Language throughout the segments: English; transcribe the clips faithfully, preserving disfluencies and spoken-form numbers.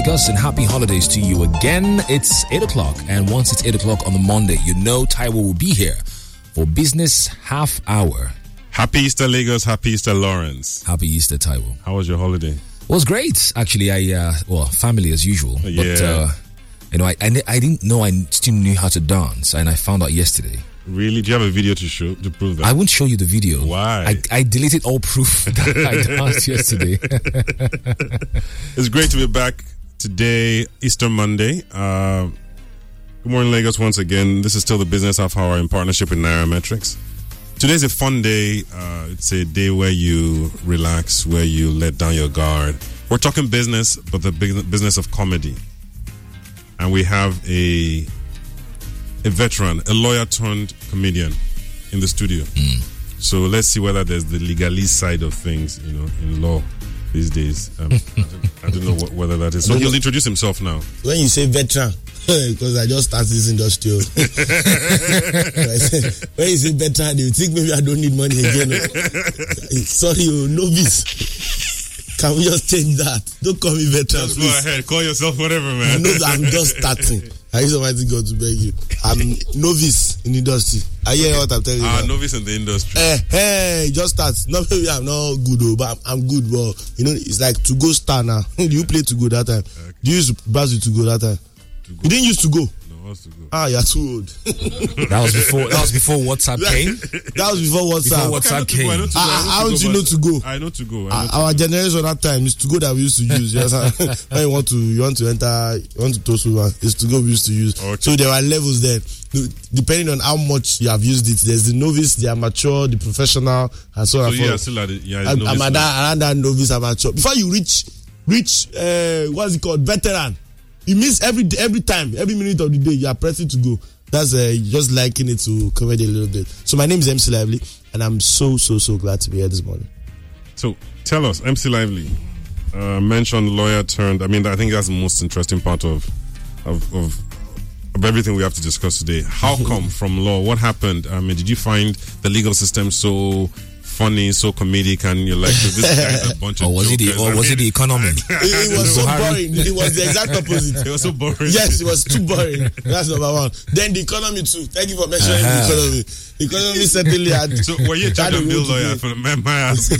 Lagos, and happy holidays to you again. It's eight o'clock, and once it's eight o'clock on the Monday, you know Taiwo will be here for Business Half Hour. Happy Easter, Lagos. Happy Easter, Lawrence. Happy Easter, Taiwo. How was your holiday? It was great, actually. I uh, well, family as usual. Yeah. But uh, you know, I, I I didn't know I still knew how to dance, and I found out yesterday. Really? Do you have a video to show to prove that? I won't show you the video. Why? I, I deleted all proof that I danced yesterday. It's great to be back today, Easter Monday. Uh, good morning, Lagos, once again. This is still the Business Half Hour in partnership with Nairametrics. Today's a fun day. Uh, it's a day where you relax, where you let down your guard. We're talking business, but the big business of comedy. And we have a a veteran, a lawyer turned comedian in the studio. Mm. So let's see whether there's the legalese side of things, you know, in law these days. Um, I, don't, I don't know what, whether that is. So he'll introduce himself now. When you say veteran, because I just started this industry. When you say veteran, you think maybe I don't need money again. Sorry, you novice. Can we just change that? Don't call me veteran. Just go ahead, call yourself whatever, man. No, I'm just starting. I use Almighty God to beg you. I'm novice in the industry. I hear what I'm telling you. Ah, now. Novice in the industry. Hey, hey, just start. Not maybe I'm not good, though, but I'm, I'm good. But you know, it's like to go star now. Do you play to go that time? Okay. Do you use Brazil to go that time? To go. You didn't used to go. No, to go. Ah, you're too old. That was before. That was before WhatsApp came. That was before WhatsApp. Before WhatsApp came. Go, How don't you know to go? I know to go. Uh, to our go. generation that time is to go that we used to use. Yes, when you want to, you want to enter, you want to Tosu, it's to go we used to use. Okay. So there were levels there. Depending on how much you have used it, there's the novice, the amateur, the professional, and so on. So you are still at the, yeah, I'm, novice I'm at that, around that novice amateur. Before you reach, reach, uh, what's it called, veteran. It means every every time, every minute of the day, you are pressing to go. That's uh, just liking it to comedy a little bit. So my name is M C Lively, and I'm so, so, so glad to be here this morning. So tell us, M C Lively, uh, mentioned lawyer turned. I mean, I think that's the most interesting part of of, of, of everything we have to discuss today. How come from law? What happened? I mean, did you find the legal system so funny, so comedic, and you're like, this guy's a bunch of or was jokers? it the, or was it the economy? It, it was so boring. It was the exact opposite. It was so boring. Yes, it was too boring. That's number one. Then the economy too. Thank you for mentioning uh-huh. the economy. The economy certainly had. So were you a charge of bill lawyer for my ass?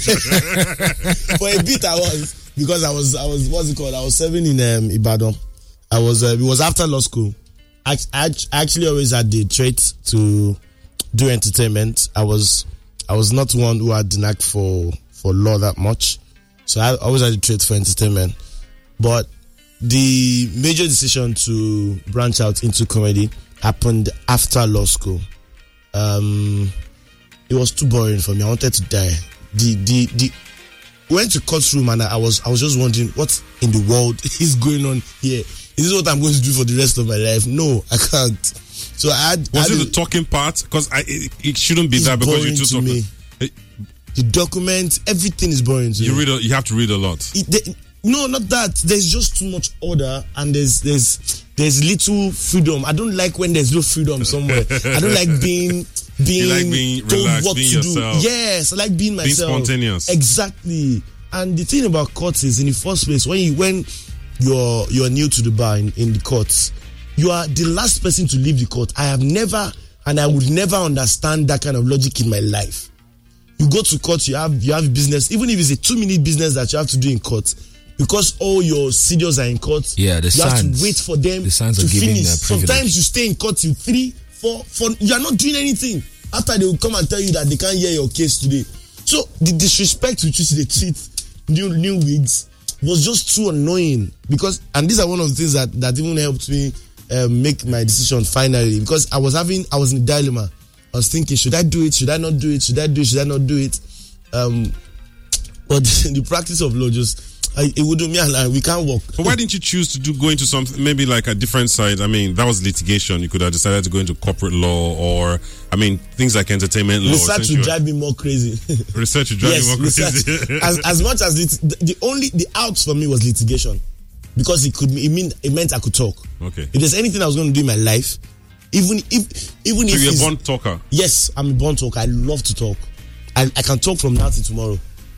For a bit, I was because I was I was what's it called? I was serving in um, Ibadan. I was uh, it was after law school. I, I actually always had the trait to do entertainment. I was. I was not one who had the knack for, for law that much. So I always had a trait for entertainment. But the major decision to branch out into comedy happened after law school. Um, it was too boring for me. I wanted to die. The the the we went to courtroom and I was I was just wondering what in the world is going on here. Is this what I'm going to do for the rest of my life? No, I can't. So I had, was I had it the talking part? Because it, it shouldn't be that because you're too talking. Me. It, the document, everything is boring to you me. read. A, you have to read a lot. It, they, no, not that. There's just too much order, and there's there's there's little freedom. I don't like when there's no freedom somewhere. I don't like being being, you like being told relaxed, what being to yourself. do. Yes, I like being myself. Being spontaneous. Exactly. And the thing about courts is, in the first place, when you when you're you're new to the bar in, in the courts, you are the last person to leave the court. I have never, and I would never understand that kind of logic in my life. You go to court, you have you have business, even if it's a two-minute business that you have to do in court, because all your seniors are in court. Yeah, the you signs, have to wait for them the signs to are giving finish. their privilege. Sometimes you stay in court till three, four, four. You are not doing anything. After they will come and tell you that they can't hear your case today. So the disrespect with which they treat new new wigs was just too annoying. Because and these are one of the things that that even helped me uh, make my decision finally. Because I was having I was in a dilemma. I was thinking, should I do it? Should I not do it? Should I do it? Should I not do it? Um, but the practice of law just, I, it would do me and I, we can't work. But why didn't you choose to do go into something, maybe like a different side? I mean, that was litigation. You could have decided to go into corporate law or, I mean, things like entertainment law. Research would drive me more crazy. Research would drive yes, you more crazy. as, as much as it, the only, the out for me was litigation. Because it could, it, mean, it meant I could talk. Okay. If there's anything I was going to do in my life, even if, even so if you're a born talker? Yes, I'm a born talker. I love to talk. I, I can talk from now to tomorrow.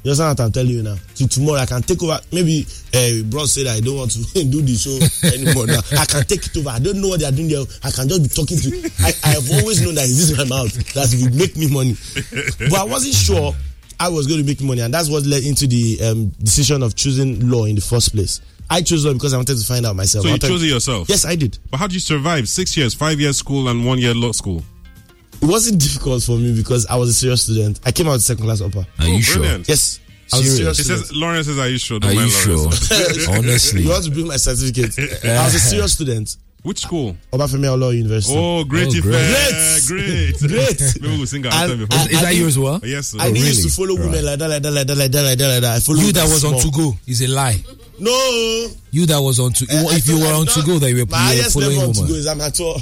You understand what I'm telling you now? To tomorrow, I can take over. Maybe uh, bro said I don't want to do the show anymore now. I can take it over. I don't know what they are doing there. I can just be talking to you. I, I have always known that this is my mouth. That will make me money. But I wasn't sure I was going to make money. And that's what led into the um, decision of choosing law in the first place. I chose law because I wanted to find out myself. So you wanted, chose it yourself? Yes, I did. But how did you survive? Six years, five years school and one year law school? It wasn't difficult for me because I was a serious student. I came out second class upper. Are oh, you brilliant. sure? Yes. I was a serious It student. says, Lawrence says, are you sure? Don't Are you mind sure? Lawrence. Honestly. You want to bring my certificate? I was a serious student. Which school? Obafemi Awolowo University. Oh, great. Oh, effect. great. Great. Great. Maybe we'll sing our And- anthem before. and- Is that you as well? Yes, sir. I didn't really? used to follow women Right. like that, like that, like that, like that, like that, like that. I follow You that women was on small. to go is a lie. No. You that was on to Uh, if you I- were I'm on not- to go, that you were, My you were highest following level on to go woman. is amateur.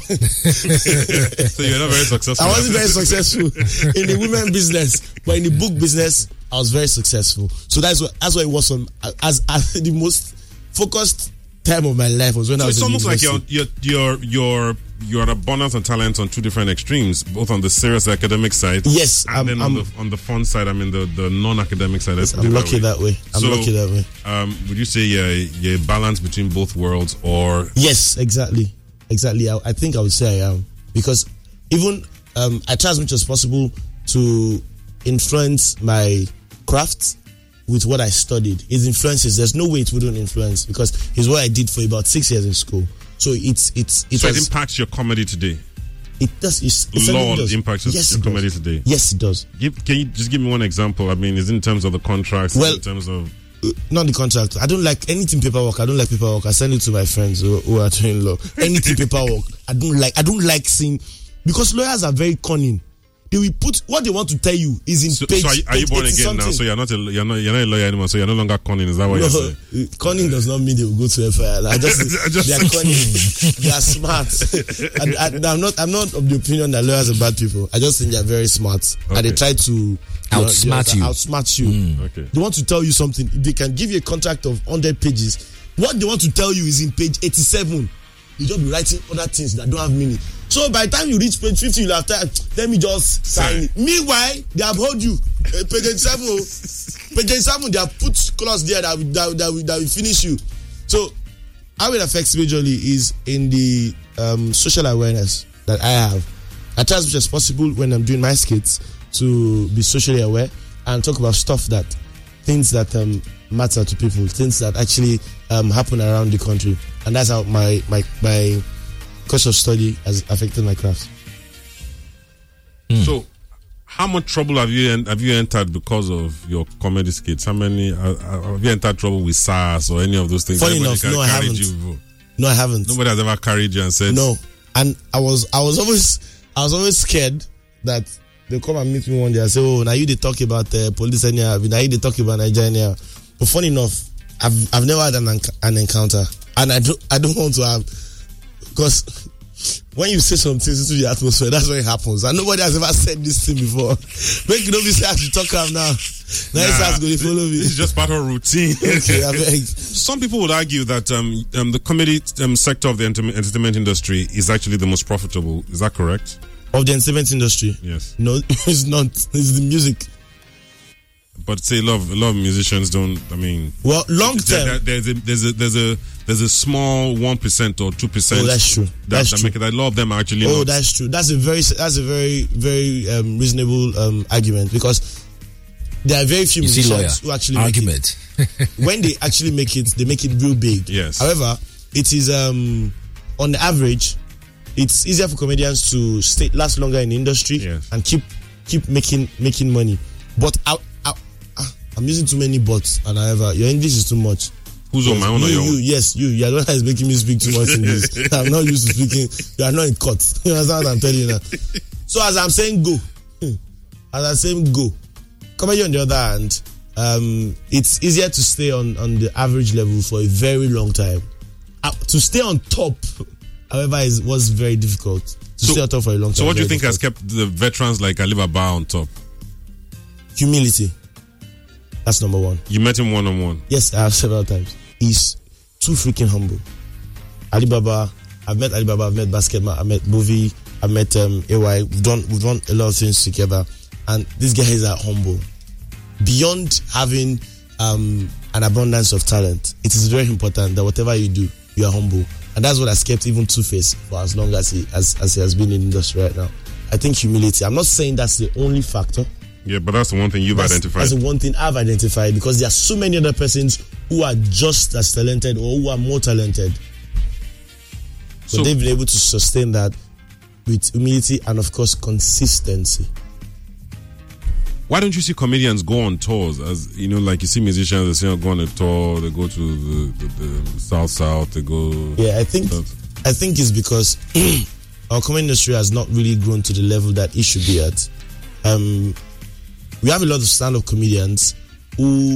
So you're not very successful. I wasn't very successful in the women business, but in the book business, I was very successful. So that's what that's what it was on as, as the most focused time of my life was when So I was it's in almost like university. you're you're you're you're you're an abundance of talent on two different extremes, both on the serious academic side, Yes, and I'm, then I'm, on the on the fun side. I mean the, the non-academic side. Let's put I'm it lucky that way. I'm So, lucky that way. Um, would you say you're, you're a balance between both worlds, or Yes, exactly, exactly. I, I think I would say I am because even um, I try as much as possible to influence my craft with what I studied. It influences. There's no way it wouldn't influence because it's what I did for about six years in school. So it's it's it so has, it impacts your comedy today? it does. It's, it certainly Law does. impacts your, Yes, your it comedy does. today. Yes, it does. Give, can you just give me one example? I mean, is it in terms of the contracts? Well- in terms of Uh, Not the contract. I don't like anything paperwork. I don't like paperwork. I send it to my friends who, who are doing law. Anything paperwork. I don't like. I don't like seeing because lawyers are very cunning. They will put what they want to tell you is in so, page. so are you, are you page born eighty again now? something. So you're not a you're not you're not a lawyer anymore. So you're no longer conning. Is that what No, you're saying? uh, cunning does not mean they will go to F I R. I just, I just- they are cunning. They are smart. and, and I'm not. I'm not of the opinion that lawyers are bad people. I just think they are very smart and they Okay. try to Outsmart you. Outsmart you. Okay. They want to tell you something. If they can give you a contract of one hundred pages, what they want to tell you is in page eighty-seven. You just be writing other things that don't have meaning. So by the time you reach page fifty, you'll have time. Let me just sign it. Meanwhile, they have hold you. Uh, page eighty-seven. oh. Page eighty-seven, they have put clause there that will, that, will- that, will, that will finish you. So how it affects majorly is in the um, social awareness that I have. I try as much as possible when I'm doing my skits to be socially aware and talk about stuff that things that um, matter to people, things that actually um, happen around the country, and that's how my my my course of study has affected my craft. So, how much trouble have you en- have you entered because of your comedy skits? How many uh, uh, have you entered trouble with SARS or any of those things? Funny Everybody enough, ca- no, I carried haven't. you before. No, I haven't. Nobody has ever carried you and said No, and I was I was always I was always scared that they come and meet me one day and say, "Oh, now you they talk about uh, police anyhow. Now you they talk about Nigeria anyhow." But funny enough, I've I've never had an enc- an encounter, and I don't I don't want to have because when you say some things into the atmosphere, that's when it happens, and nobody has ever said this thing before. Make you know me say I should talk am now. Now it's Nah, going to follow me. It's just part of routine. Okay, I beg. Some people would argue that um, um, the comedy um, sector of the enter- entertainment industry is actually the most profitable. Is that correct? Of the entertainment industry. Yes. No, it's not. It's the music. But say a lot of, a lot of musicians don't. I mean, Well, long there- term. there- there's a there's a there's a there's a small one percent or two percent. Oh, that's true. That, That's that true. make it. A lot of them are actually. Oh, not. that's true. That's a very that's a very very um, reasonable um, argument because there are very few You see, lawyer musicians who actually make argument. it. When they actually make it, they make it real big. Yes. However, it is um, on the average, it's easier for comedians to stay last longer in the industry Yes. and keep keep making making money. But I, I, I'm using too many buts, and however, your English is too much. Who's on my own you, or your you, own? yes, you. You are the one that is making me speak too much English. I'm not used to speaking. You are not in court. You understand what I'm telling you now? So as I'm saying go, hmm, as I'm saying go, comedy on the other hand, um, it's easier to stay on, on the average level for a very long time. Uh, to stay on top, however, is was very difficult. To So- stay on top for a long time. So what do you very think has difficult. kept the veterans like Alibaba on top? Humility. That's number one. You met him one on one. Yes, I have several times. He's too freaking humble. Alibaba, I've met Alibaba, I've met Basketman, I've met Movie, I've met um, A Y. We've done we've done a lot of things together, and these guys are humble. beyond having um, an abundance of talent, it is very important that whatever you do, you are humble. And that's what has kept even Two-Face for as long as he, as, as he has been in the industry right now. I think humility. I'm not saying that's the only factor. Yeah, but that's the one thing you've that's, identified. That's the one thing I've identified, because there are so many other persons who are just as talented or who are more talented. But so they've been able to sustain that with humility and, of course, consistency. Why don't you see comedians go on tours? As you know, like you see musicians, they say go on a tour, they go to the, the, the South South, they go. Yeah, I think south. I think it's because our comedy industry has not really grown to the level that it should be at. Um, we have a lot of stand-up comedians who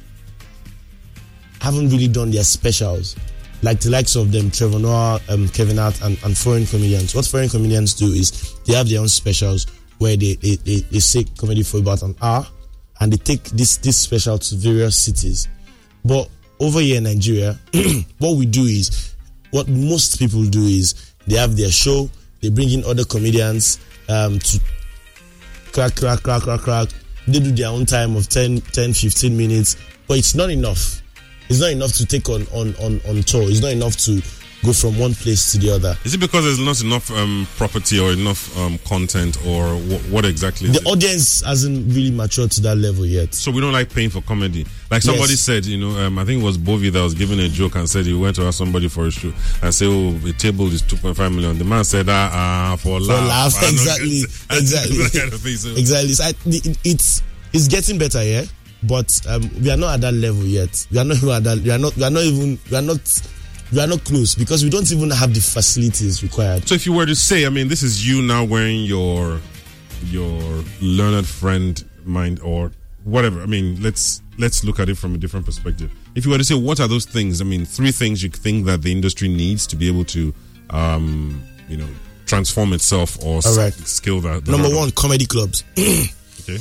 haven't really done their specials, like the likes of them, Trevor Noah, um, Kevin Hart, and, and foreign comedians. What foreign comedians do is they have their own specials where they, they, they, they say comedy for about an hour, and they take this, this special to various cities. But over here in Nigeria, what we do is, what most people do is, they have their show, they bring in other comedians um, to crack, crack, crack, crack, crack. They do their own time of ten, fifteen minutes, but it's not enough. It's not enough to take on, on, on, on tour. It's not enough to go from one place to the other. Is it because there's not enough um, property or enough um, content, or wh- what exactly is The it? audience hasn't really matured to that level yet. So we don't like paying for comedy. Like somebody Yes. said, you know, um, I think it was Bovi that was giving a joke and said he went to ask somebody for a show and say, oh, the table is two point five million. The man said, ah, uh, for, For laugh. laugh, I know exactly, this- exactly, that kind of thing, so- exactly. So I, it, it's it's getting better, yeah, but um, we are not at that level yet. We are not even at that. We are not. We are not even. We are not. We are not close because we don't even have the facilities required. So if you were to say, I mean, this is you now wearing your your learned friend mind or whatever. I mean, let's let's look at it from a different perspective. If you were to say, what are those things? I mean, three things you think that the industry needs to be able to, um, you know, transform itself or All right. s- skill that. that Number are- one, comedy clubs. Okay.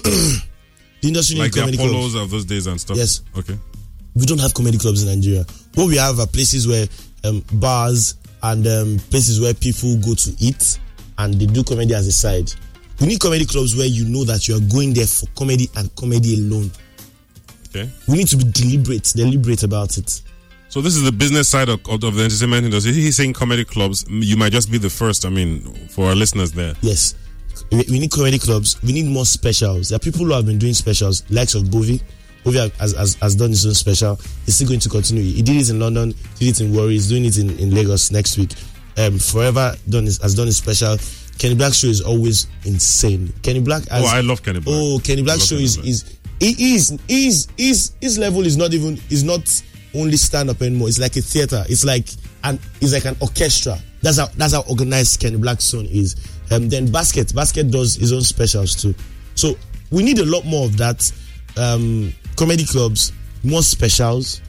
The industry Like needs the comedy Apollos clubs. of those days and stuff. Yes. Okay. We don't have comedy clubs in Nigeria. What we have are places where um, bars and um, places where people go to eat and they do comedy as a side. We need comedy clubs where you know that you are going there for comedy and comedy alone. Okay. We need to be deliberate, deliberate about it. So this is the business side of, of the entertainment industry. He's saying comedy clubs. You might just be the first. I mean, for our listeners there. Yes. We, we need comedy clubs. We need more specials. There are people who have been doing specials, likes of Bovi. Bovi has, has, has done his own special. He's still going to continue. He did it in London, did it in Warri, he's doing it in, in Lagos next week. Um, Forever done his, has done his special. Kenny Black's show is always insane. Kenny Black has, Oh, I love Kenny Black. Oh, Kenny I Black's love show Kenny is, Black. is he is is is his level is not even is not only stand up anymore. It's like a theater. It's like an it's like an orchestra. That's how that's how organized Kenny Black's son is. Um, then Basket Basket does his own specials too. So we need a lot more of that. Um, comedy clubs, more specials,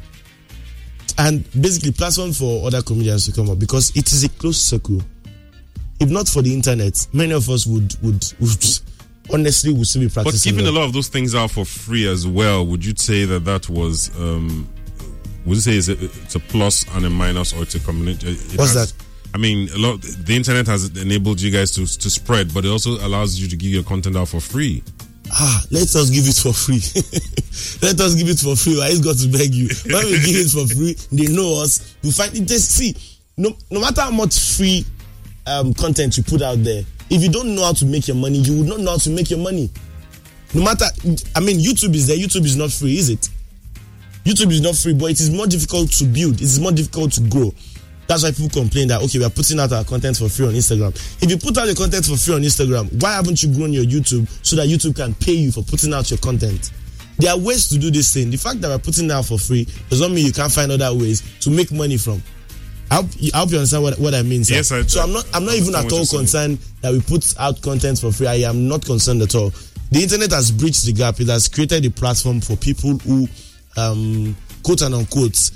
and basically platform for other comedians to come up because it is a closed circle. If not for the internet, many of us would would, would honestly would still be But practicing. giving a law. lot of those things out for free as well, would you say that that was, um, would you say it's a, it's a plus and a minus, or it's a combination? What's has, that? I mean, a lot. The internet has enabled you guys to to spread, but it also allows you to give your content out for free. Ah, let us give it for free. Let us give it for free. I just got to beg you. When we give it for free, they know us. We find it. Just see, no, no matter how much free um, content you put out there, if you don't know how to make your money, you would not know how to make your money. No matter, I mean, YouTube is there. YouTube is not free, is it? YouTube is not free, but it is more difficult to build. It is more difficult to grow. That's why people complain that, okay, we are putting out our content for free on Instagram. If you put out your content for free on Instagram, why haven't you grown your YouTube so that YouTube can pay you for putting out your content? There are ways to do this thing. The fact that we're putting it out for free does not mean you can't find other ways to make money from. I hope, I hope you understand what, what I mean, sir. Yes, I do. So I'm not I'm not I even understand at what all you're saying. concerned that we put out content for free. I am not concerned at all. The internet has bridged the gap. It has created a platform for people who, um, quote and unquote,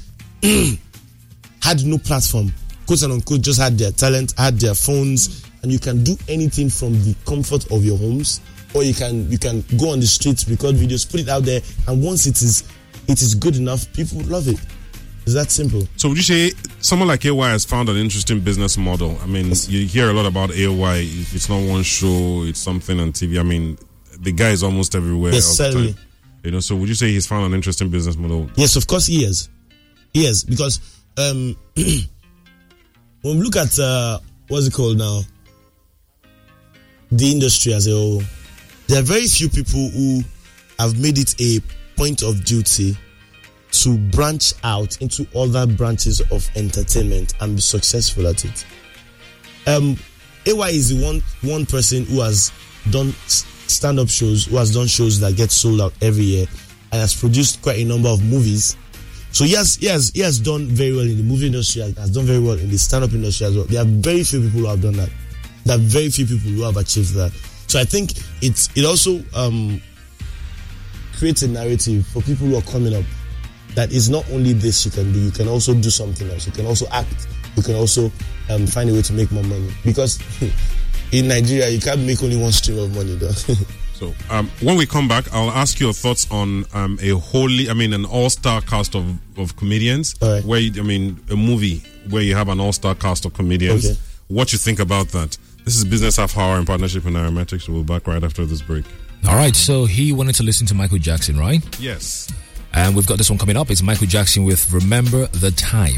had no platform. Quote and unquote, just had their talent, had their phones, and you can do anything from the comfort of your homes, or you can you can go on the streets, record videos, put it out there, and once it is it is good enough, people love it. It's that simple. So would you say someone like A Y has found an interesting business model? I mean, you hear a lot about A Y. If it's not one show, it's something on T V. I mean, the guy is almost everywhere. Yes, all the certainly. time. You know, so would you say he's found an interesting business model? Yes, of course he is. He is, because um, when we look at uh, what's it called now, the industry as a whole, there are very few people who have made it a point of duty to branch out into other branches of entertainment and be successful at it. Um, A Y is the one one person who has done stand-up shows, who has done shows that get sold out every year, and has produced quite a number of movies. So yes, yes, he has done very well in the movie industry, has done very well in the stand-up industry as well. There are very few people who have done that. There are very few people who have achieved that. So I think it's it also um, creates a narrative for people who are coming up that is not only this you can do, you can also do something else. You can also act. You can also um, find a way to make more money. Because in Nigeria, you can't make only one stream of money, though. So um, when we come back, I'll ask your thoughts on um, a wholly, I mean, an all-star cast of, of comedians. All right. Where you, I mean, a movie where you have an all-star cast of comedians. Okay. What you think about that? This is Business Half Hour in partnership with Nairametrics. We'll be back right after this break. All right, so he wanted to listen to Michael Jackson, right? Yes. And we've got this one coming up. It's Michael Jackson with Remember the Time.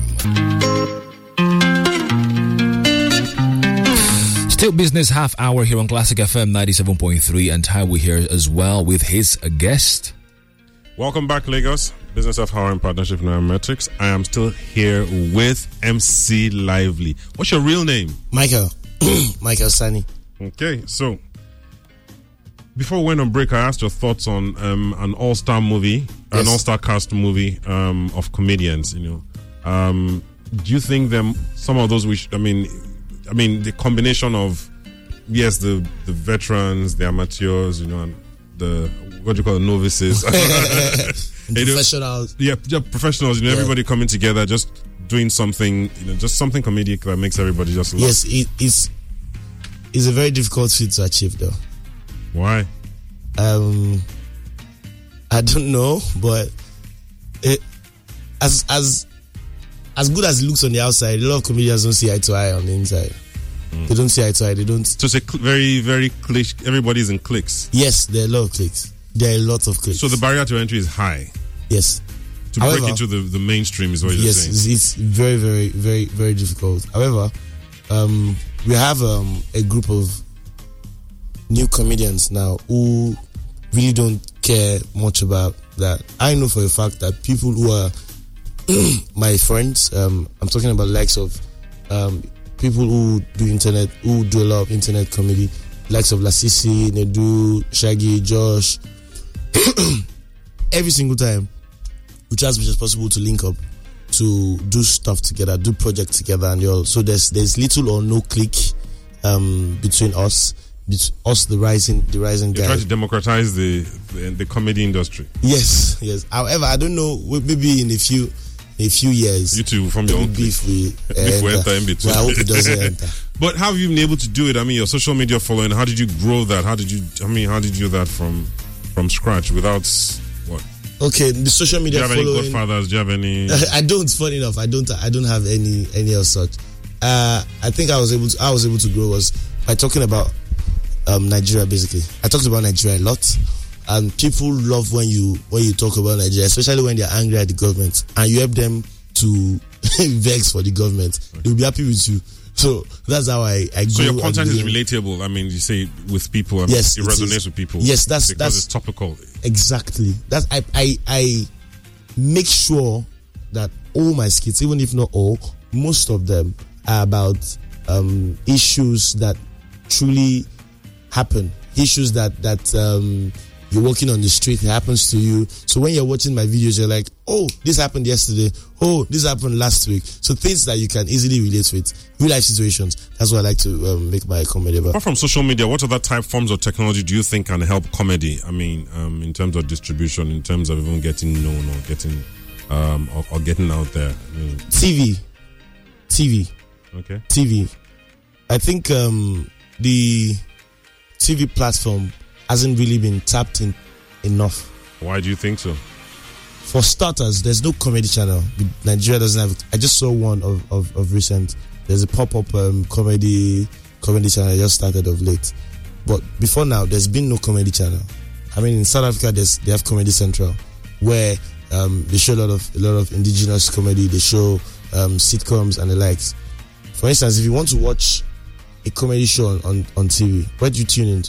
Still Business Half Hour here on Classic F M ninety-seven point three, and Taiwo here as well with his guest. Welcome back, Lagos. Business Half Hour in partnership with Nairametrics. I am still here with M C Lively. What's your real name? Michael. Michael Sani. Okay, so before we went on break, I asked your thoughts on um, an all-star movie, yes. an all-star cast movie um, of comedians. You know, um, do you think them some of those? Which I mean, I mean the combination of yes, the the veterans, the amateurs, you know, and the what do you call the novices, professionals. Yeah, yeah, professionals. You know, yeah. Everybody coming together, just doing something. You know, just something comedic that makes everybody just laugh. Yes, it is. It's a very difficult feat to achieve, though. Why? Um, I don't know, but it, as as as good as it looks on the outside, a lot of comedians don't see eye to eye on the inside. Mm. They don't see eye to eye. They don't. So it's a cl- very, very click. Everybody's in cliques. Yes, there are a lot of cliques. There are a lot of cliques. So the barrier to entry is high. Yes. To However, break into the, the mainstream is what you're yes, saying. Yes, it's, it's very, very, very, very difficult. However, um, we have um, a group of new comedians now who really don't care much about that. I know for a fact that people who are my friends, um, I'm talking about likes of um, people who do internet, who do a lot of internet comedy, likes of Lasisi, Nedu, Shaggy, Josh. Every single time, we try as much as possible to link up, to do stuff together, do projects together, and all. So there's there's little or no click um, between us. It's us, the rising, the rising guy. You try to democratize the, the the comedy industry. Yes, yes. However, I don't know. Maybe in a few, a few years, you two from your own beef we beef will enter in between. Well, I hope it doesn't enter. But how have you been able to do it? I mean, your social media following. How did you grow that? How did you? I mean, how did you do that from from scratch without what? Okay, the social media. Do you have following, any godfathers? Do you have any? I don't. Funny enough, I don't. I don't have any any of such. Uh, I think I was able to. I was able to grow was by talking about. Um, Nigeria, basically. I talked about Nigeria a lot, and people love when you when you talk about Nigeria, especially when they're angry at the government, and you help them to vex for the government. Okay. They'll be happy with you. So that's how I, I So your content is relatable. I mean, you say with people. I mean, yes, it, it resonates is. with people. Yes, that's because that's it's topical. Exactly. That's I I I make sure that all my skits, even if not all, most of them are about um, issues that truly happen, issues that that um, you're walking on the street, it happens to you. So when you're watching my videos, you're like, oh, this happened yesterday. Oh, this happened last week. So things that you can easily relate with, real life situations. That's what I like to um, make my comedy about. Apart from social media, what other type forms of technology do you think can help comedy? I mean, um, in terms of distribution, in terms of even getting known or getting um, or, or getting out there. I mean, T V, T V, okay, T V. I think um, the T V platform hasn't really been tapped in enough. Why do you think so? For starters, there's no comedy channel. Nigeria doesn't have it. I just saw one of, of, of recent. There's a pop-up um, comedy comedy channel I just started of late. But before now, there's been no comedy channel. I mean, in South Africa, there's, they have Comedy Central, where um, they show a lot of a lot of indigenous comedy. They show um, sitcoms and the likes. For instance, if you want to watch a comedy show on, on, on T V, where do you tune into?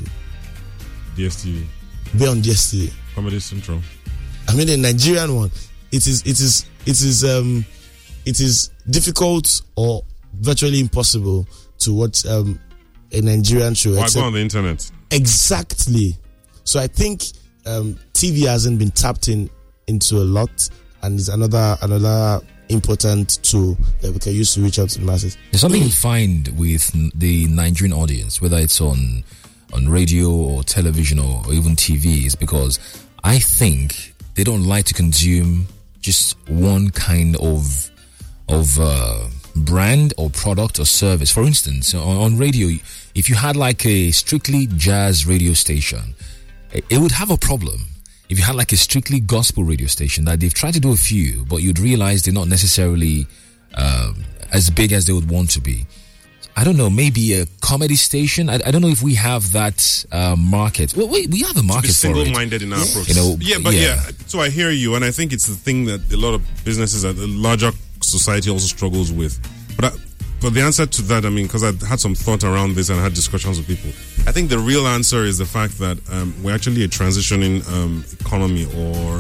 D S T V. Be on D S T V. Comedy Central. I mean, the Nigerian one. It is. It is. It is. Um, it is difficult or virtually impossible to watch um, a Nigerian show. Why go on the internet? Exactly. So I think um, T V hasn't been tapped in into a lot, and is another another important tool that we can use to reach out to the masses. There's something you find with the Nigerian audience, whether it's on on radio or television or, or even T V, is because I think they don't like to consume just one kind of of uh, brand or product or service. For instance, on, on radio, if you had like a strictly jazz radio station, it, it would have a problem. If you had like a strictly gospel radio station, that they've tried to do a few, but you'd realize they're not necessarily um, as big as they would want to be. I don't know, maybe a comedy station. I, I don't know if we have that uh, market. Well, we, we have a market to be for it. single-minded in our Yeah. approach. You know, yeah, but yeah. yeah. So I hear you, and I think it's the thing that a lot of businesses, a larger society also struggles with. But I, but the answer to that, I mean, because I had some thought around this and I had discussions with people. I think the real answer is the fact that um, we're actually a transitioning um, economy, or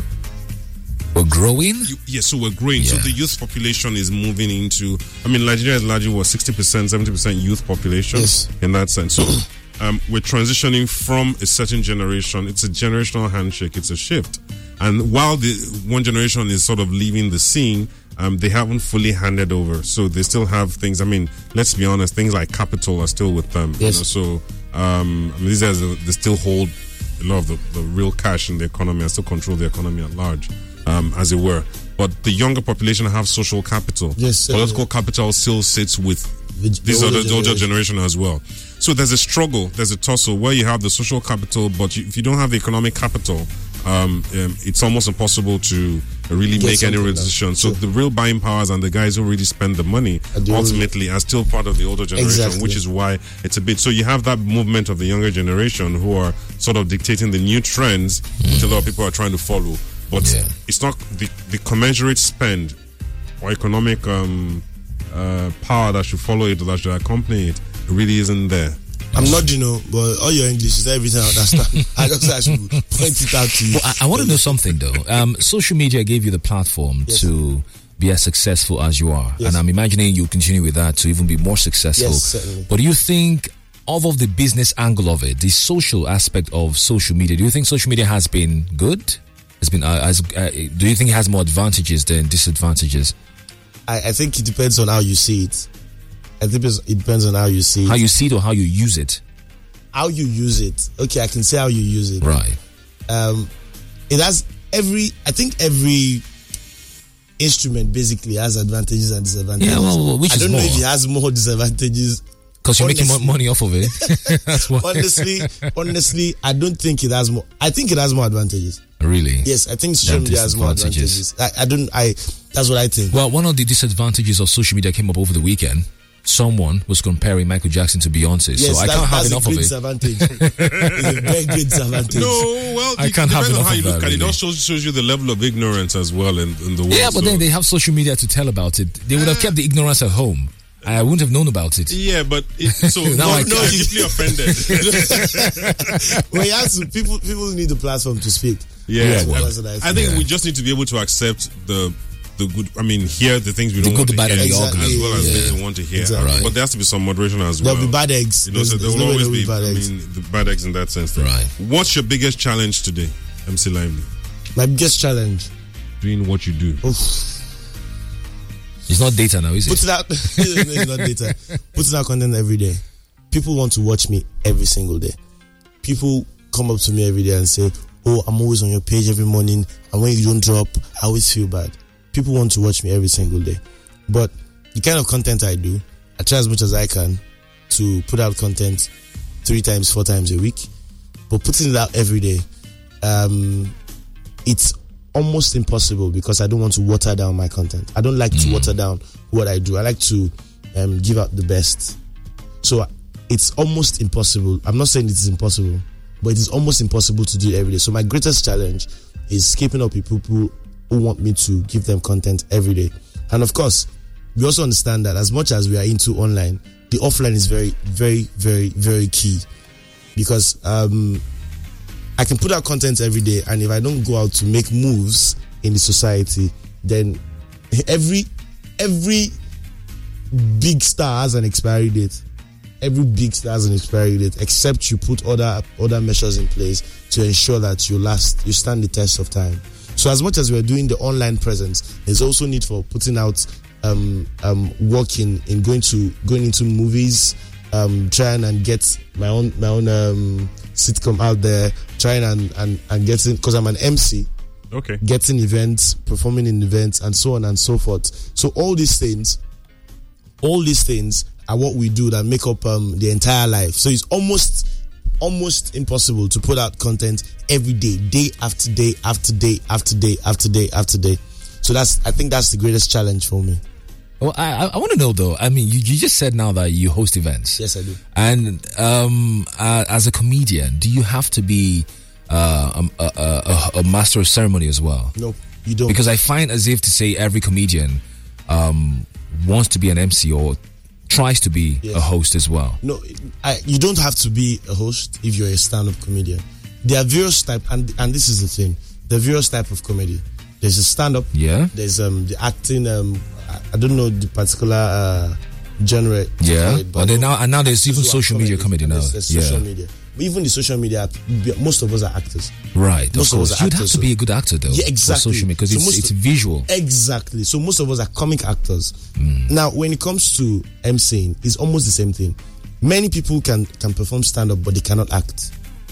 We're growing. You, yeah, so we're growing. So Yeah. the youth population is moving into. I mean, Nigeria is largely what sixty percent, seventy percent youth population. Yes. In that sense, so um, we're transitioning from a certain generation. It's a generational handshake. It's a shift. And while the one generation is sort of leaving the scene, um, they haven't fully handed over. So they still have things. I mean, let's be honest. Things like capital are still with them. Yes. You know, so um, I mean, these guys they still hold a lot of the, the real cash in the economy and still control the economy at large. Um, as it were, but the younger population have social capital. Yes, uh, political capital still sits with The- this the other older the older generation. generation as well. So there's a struggle, there's a tussle where you have the social capital, but you, if you don't have the economic capital, um, um, it's almost impossible to really Get make any something real done. decision. So Sure. the real buying powers and the guys who really spend the money Are the older- ultimately are still part of the older generation, Exactly. which is why it's a bit. So you have that movement of the younger generation who are sort of dictating the new trends, which a lot of people are trying to follow. But Yeah. it's not the, the commensurate spend or economic um, uh, power that should follow it or that should accompany it really isn't there. I'm not, you know, but all your English is everything I understand. I just I should point it out to you. Well, I, I want to know something though. Um, social media gave you the platform Yes. to be as successful as you are, Yes. and I'm imagining you'll continue with that to even be more successful. Yes, certainly. But do you think, of of the business angle of it, the social aspect of social media, do you think social media has been good? Has been uh, as, uh, do you think it has more advantages than disadvantages? I, I think it depends on how you see it. I think it's- it depends on how you see it. How you see it or how you use it? How you use it. Okay, I can say how you use it. Right. Um, it has every. I think every instrument basically has advantages and disadvantages. Yeah, well, well, which I is don't know more? if it has more disadvantages. Because you're making mo- Honestly. money off of it. That's why. honestly, honestly, I don't think it has more. I think it has more advantages. Really? Yes, I think social Than media has more disadvantages. advantages. I, I don't. I. That's what I think. Well, one of the disadvantages of social media came up over the weekend. Someone was comparing Michael Jackson to Beyonce, Yes, so I that- can't have that's enough a of great it. disadvantage. It's a very great disadvantage. No, well, I it can't have depends on enough how you of look that, at it. It really. also shows you the level of ignorance as well in, in the world. Yeah, but so- then they have social media to tell about it. They would have kept the ignorance at home. I wouldn't have known about it. Yeah, but it, so Now no, I no, can. I'm deeply offended. When you have to, people, people need the platform to speak. Yeah, Yeah, well, That's what I I think. think Yeah. we just need to be able to accept the the good. I mean, hear the things we don't good, want the to bad, hear, and the as ugly. well as Yeah. things we want to hear. Exactly. Right. But there has to be some moderation as well. There'll be bad eggs. You know, so There's- there there's will no way always there'll be. bad I eggs. mean, the bad eggs in that sense. Right. What's your biggest challenge today, M C Lively? My biggest challenge. Doing what you do. It's not data now, is it? Putting out, no, it's not data. Putting out content every day. People want to watch me every single day. People come up to me every day and say, "Oh, I'm always on your page every morning, and when you don't drop, I always feel bad." People want to watch me every single day, but the kind of content I do, I try as much as I can to put out content three times, four times a week. But putting it out every day, um, it's almost impossible because I don't want to water down my content. I don't like to water down what I do. I like to um, give out the best. So it's almost impossible. I'm not saying it's impossible, but it is almost impossible to do it every day. So my greatest challenge is keeping up with people who want me to give them content every day. And of course, we also understand that as much as we are into online, the offline is very, very, very, very key. Because um, I can put out content every day, and if I don't go out to make moves in the society, then every every big star has an expiry date. Every big star has an expiry date, except you put other other measures in place to ensure that you last, you stand the test of time. So as much as we're doing the online presence, there's also need for putting out um, um, working in going to going into movies, um, trying and get my own my own um, sitcom out there, trying and and, and getting, because I'm an M C. Okay. Getting events, performing in events, and so on and so forth. So all these things, all these things are what we do that make up um, the entire life. So it's almost almost impossible to put out content every day, day after day after day after day after day after day. So that's, I think that's the greatest challenge for me. Well, I I want to know though. I mean, you, you just said now that you host events. Yes, I do. And um, uh, as a comedian, do you have to be uh, a, a, a, a master of ceremony as well? No, you don't. Because I find as if to say every comedian um, wants to be an M C or tries to be yes. a host as well. No, I, you don't have to be a host if you're a stand-up comedian. There are various types, and and this is the thing. There are various type of comedy. There's a stand-up. Yeah. There's um the acting. Um, I, I don't know the particular uh, genre. Yeah. It, but then now and now there's even social media comedy now. There's, there's yeah. social media. But even the social media, most of us are actors. Right. Most of of course. us are You'd actors, have to so- be a good actor though. Yeah, exactly. For social media because So it's most it's of- visual. Exactly. So most of us are comic actors. Mm. Now, when it comes to emceeing, it's almost the same thing. Many people can can perform stand-up, but they cannot act.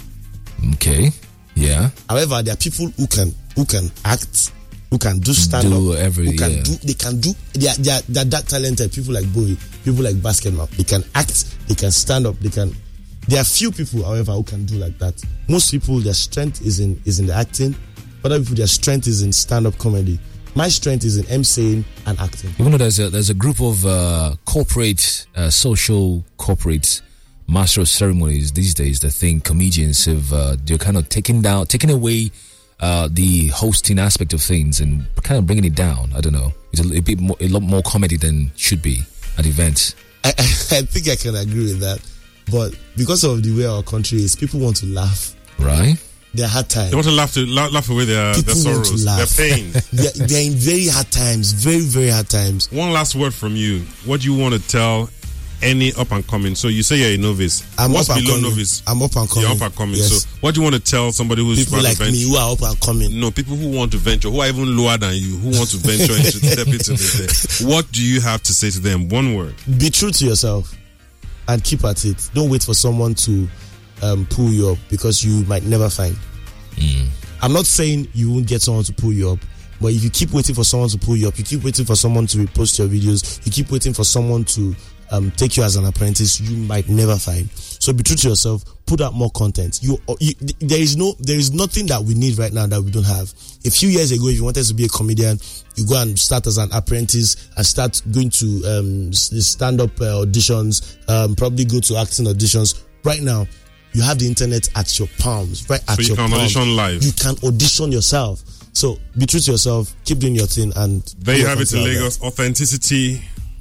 Okay. Yeah. However, there are people who can who can act, who can do stand-up, Do every- who can yeah. do they can do they are, they are, they are that talented. People like Bowie, people like Basketball, they can act, they can stand up, they can. There are few people, however, who can do like that. Most people, their strength is in is in the acting. Other people, their strength is in stand-up comedy. My strength is in emceeing and acting. Even though there's a there's a group of uh, corporate, uh, social corporate master of ceremonies these days that think comedians have uh, they're kind of taking down, taking away uh, the hosting aspect of things and kind of bringing it down. I don't know. It's a, a bit more, a lot more comedy than should be at events. I, I, I think I can agree with that. But because of the way our country is, people want to laugh. Right? They're hard times. They want to laugh to laugh, laugh away their, their People want to sorrows, their laugh. pain. they're, they're in very hard times, very, very hard times. One last word from you. What do you want to tell any up and coming? So you say you're a novice. I'm What's up and below coming. novice? I'm up and coming. You're up and coming. Yes. So what do you want to tell somebody who's People about like to venture? me who are up and coming. No, people who want to venture, who are even lower than you, who want to venture into step into this. What do you have to say to them? One word. Be true to yourself and keep at it. Don't wait for someone to um, pull you up, because you might never find. Mm. I'm not saying you won't get someone to pull you up, but if you keep waiting for someone to pull you up, you keep waiting for someone to repost your videos, you keep waiting for someone to um, take you as an apprentice, you might never find. So be true to yourself. Put out more content. You, you, there is no, there is nothing that we need right now that we don't have. A few years ago, if you wanted to be a comedian, you go and start as an apprentice and start going to um, stand-up uh, auditions, um, probably go to acting auditions. Right now, you have the internet at your palms, right at So you your can palms. audition live. You can audition yourself. So be true to yourself. Keep doing your thing, and There you have it in content out Lagos. Authenticity.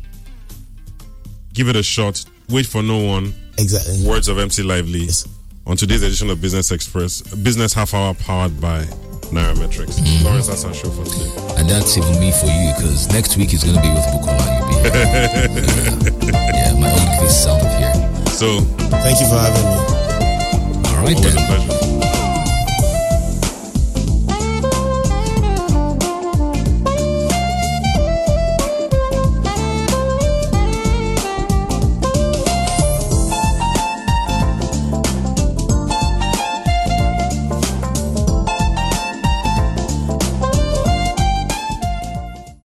Give it a shot. Wait for no one. there. Exactly. Words of M C Lively. Yes. On today's edition of Business Express, Business Half Hour powered by Nairametrics. Mm. Lawrence, that's our show for today. And that's even me for you, because next week is going to be with Bukola. You'll be here. yeah. yeah, my old face is out of here. So, Thank you for having me. All right always then. a pleasure.